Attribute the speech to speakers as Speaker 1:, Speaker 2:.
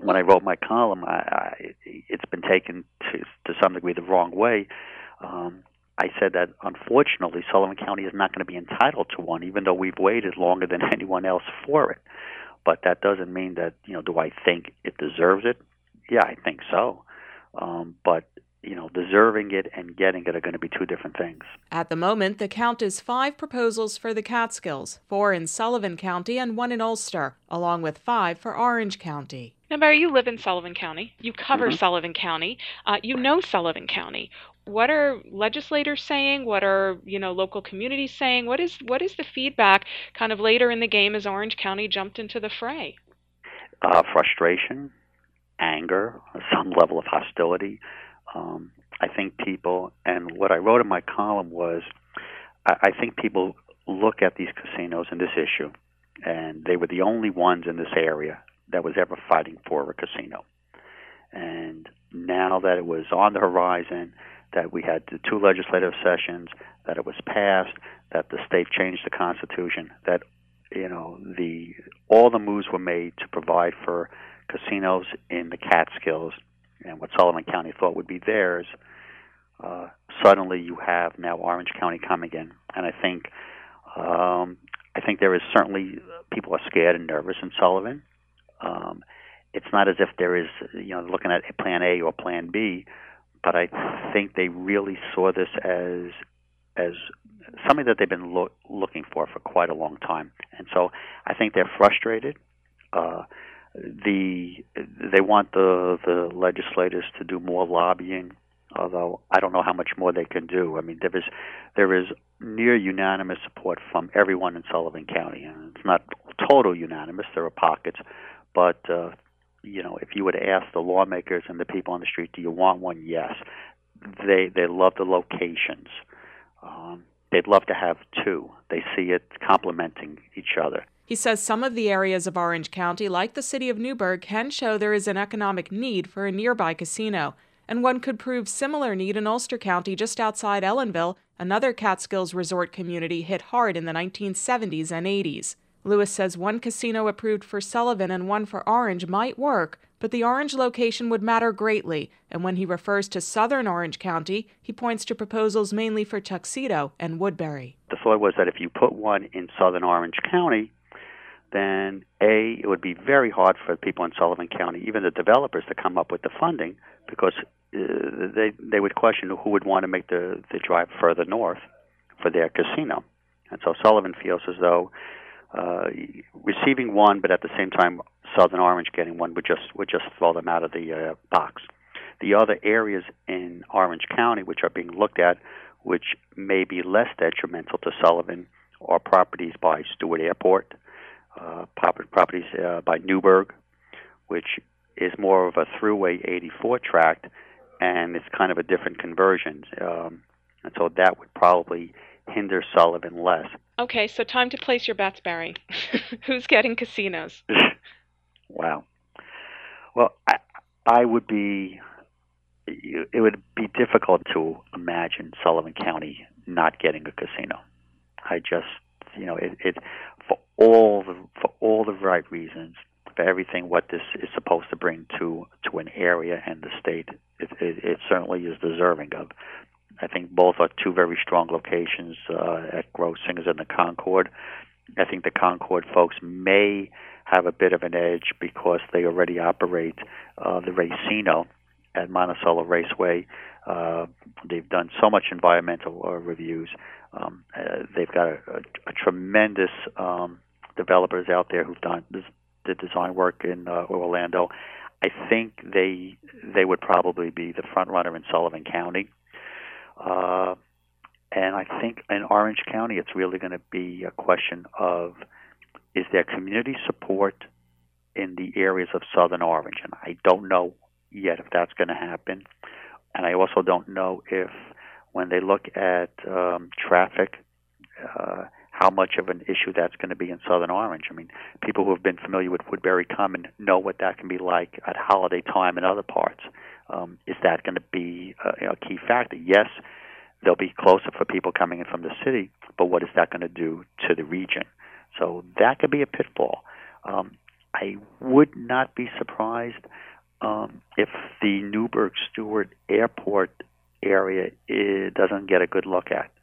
Speaker 1: when I wrote my column, it's been taken to some degree the wrong way. I said that unfortunately Sullivan County is not going to be entitled to one, even though we've waited longer than anyone else for it. But that doesn't mean that, do I think it deserves it? Yeah, I think so. But deserving it and getting it are going to be two different things.
Speaker 2: At the moment, the count is 5 proposals for the Catskills, 4 in Sullivan County and 1 in Ulster, along with 5 for Orange County.
Speaker 3: Now, Barry, you live in Sullivan County. You cover
Speaker 1: Mm-hmm.
Speaker 3: Sullivan County. You know Sullivan County. What are legislators saying? What are local communities saying? What is the feedback kind of later in the game as Orange County jumped into the fray?
Speaker 1: Frustration, anger, some level of hostility. I think people, and what I wrote in my column was, I think people look at these casinos and this issue, and they were the only ones in this area that was ever fighting for a casino. And now that it was on the horizon, that we had the 2 legislative sessions, that it was passed, that the state changed the Constitution, that all the moves were made to provide for casinos in the Catskills and what Sullivan County thought would be theirs. Suddenly, you have now Orange County coming in, and I think there is certainly people are scared and nervous in Sullivan. It's not as if there is looking at Plan A or Plan B, but I think they really saw this as something that they've been looking for quite a long time, and so I think they're frustrated. They want the legislators to do more lobbying, although I don't know how much more they can do. I mean, there is near unanimous support from everyone in Sullivan County, and it's not total unanimous. There are pockets, but if you were to ask the lawmakers and the people on the street, do you want one? Yes. They love the locations. They'd love to have 2. They see it complementing each other.
Speaker 2: He says some of the areas of Orange County, like the city of Newburgh, can show there is an economic need for a nearby casino, and one could prove similar need in Ulster County just outside Ellenville, another Catskills resort community hit hard in the 1970s and 80s. Lewis says one casino approved for Sullivan and one for Orange might work, but the Orange location would matter greatly, and when he refers to southern Orange County, he points to proposals mainly for Tuxedo and Woodbury.
Speaker 1: The thought was that if you put one in southern Orange County, then it would be very hard for people in Sullivan County, even the developers, to come up with the funding, because they would question who would want to make the drive further north for their casino. And so Sullivan feels as though receiving one, but at the same time Southern Orange getting one would just throw them out of the box. The other areas in Orange County which are being looked at, which may be less detrimental to Sullivan, are properties by Stewart Airport, properties by Newburgh, which is more of a throughway 84 tract, and it's kind of a different conversion. And so that would probably hinder Sullivan less.
Speaker 3: Okay, so time to place your bets, Barry. Who's getting casinos?
Speaker 1: Wow. Well, I would be. It would be difficult to imagine Sullivan County not getting a casino. I just, it for all the right reasons, for everything what this is supposed to bring to an area and the state, it certainly is deserving of. I think both are 2 very strong locations at Grossinger's and the Concord. I think the Concord folks may have a bit of an edge because they already operate the Racino at Monticello Raceway. They've done so much environmental reviews. They've got a tremendous developers out there who've done the design work in Orlando. I think they would probably be the front runner in Sullivan County. And I think in Orange County, it's really going to be a question of, is there community support in the areas of Southern Orange? And I don't know yet if that's going to happen. And I also don't know if, when they look at traffic, how much of an issue that's going to be in Southern Orange. I mean, people who have been familiar with Woodbury Common know what that can be like at holiday time in other parts. Is that going to be a key factor? Yes, they'll be closer for people coming in from the city, but what is that going to do to the region? So that could be a pitfall. I would not be surprised if the Newburgh Stewart Airport area doesn't get a good look at.